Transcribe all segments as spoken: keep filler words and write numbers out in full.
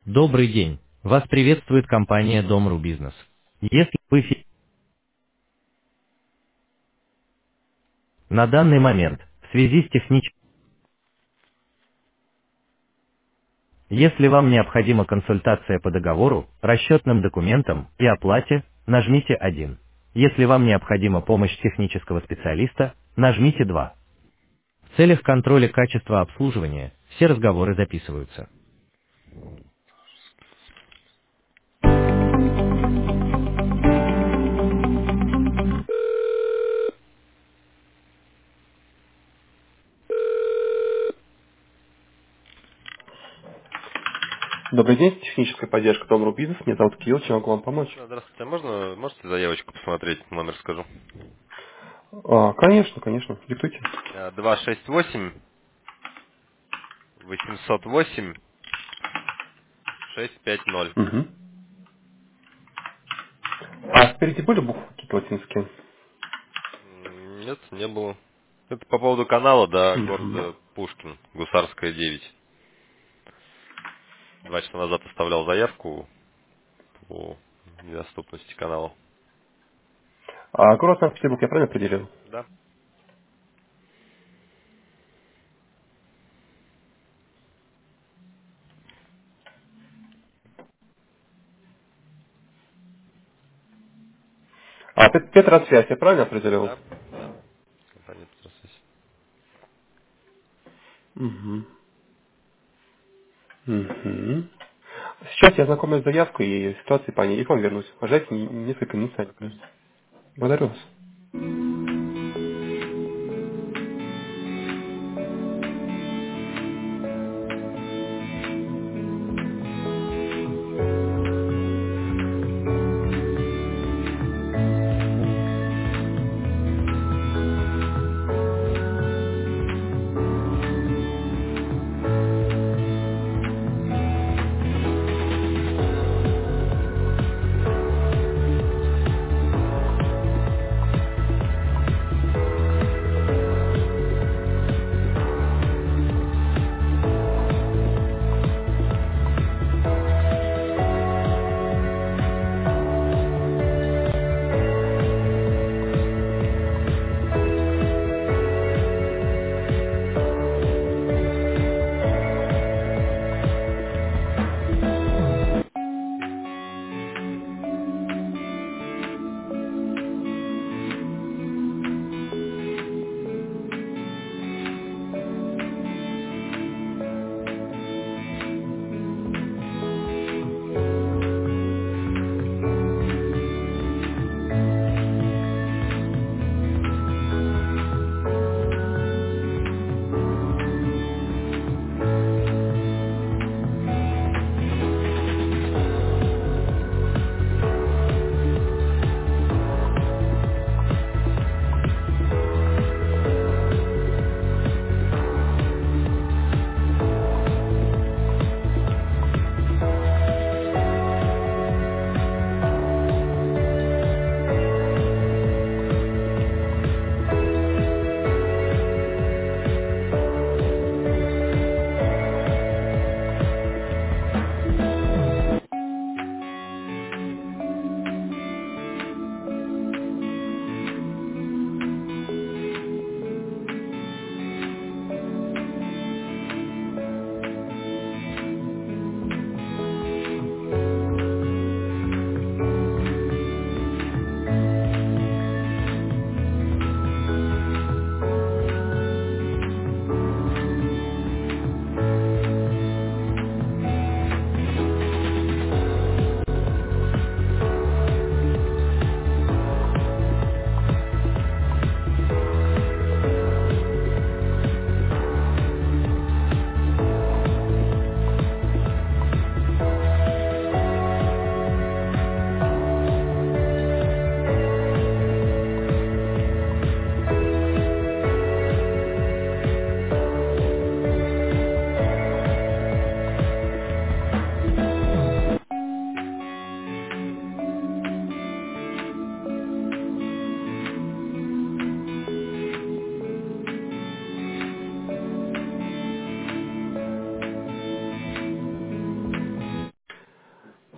Добрый день. Вас приветствует компания Дом.ру Бизнес. Если вы фи- на данный момент в связи с технич... Если вам необходима консультация по договору, расчетным документам и оплате, нажмите один. Если вам необходима помощь технического специалиста, нажмите два. В целях контроля качества обслуживания все разговоры записываются. Добрый день, техническая поддержка Дом.ру Бизнес. Меня зовут Кирилл, чем могу вам помочь? Да, здравствуйте. А можно, можете заявочку посмотреть? Номер скажу. А, конечно, конечно, диктуйте. Э, два шесть восемь восемьсот восемь шесть пять ноль. Угу. А впереди были буквы какие-то латинские? М, Нет, не было. Это по поводу канала до Мгм. города Пушкин, Гусарская девять. Два часа назад оставлял заявку по недоступности канала. А город Санкт-Петербург я правильно определил? Да. А, Пет- Петросвязь я правильно определил? Да. Да. Компания Петросвязь. Угу. Угу. Сейчас я знакомлюсь с заявкой и ситуацией по ней, и к вам вернусь. Пожалуйста, н- несколько минут. Окей. Благодарю вас.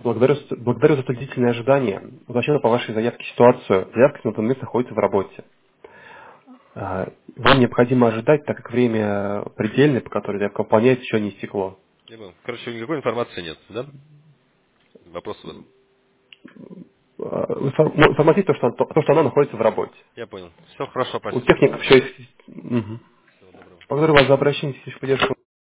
Благодарю, благодарю за столь длительное ожидание. Уточню по вашей заявке ситуацию. Заявка на данный момент находится в работе. А, Вам необходимо ожидать, так как время предельное, по которому заявка выполняется, еще не истекло. Я понял. Короче, никакой информации нет, да? Вопрос в этом. А, инфор- ну, Информатив то, что, то, что она находится в работе. Я понял. Все хорошо, У спасибо. техников еще есть... Мгм. Всего доброго. Благодарю вас за обращение в поддержку.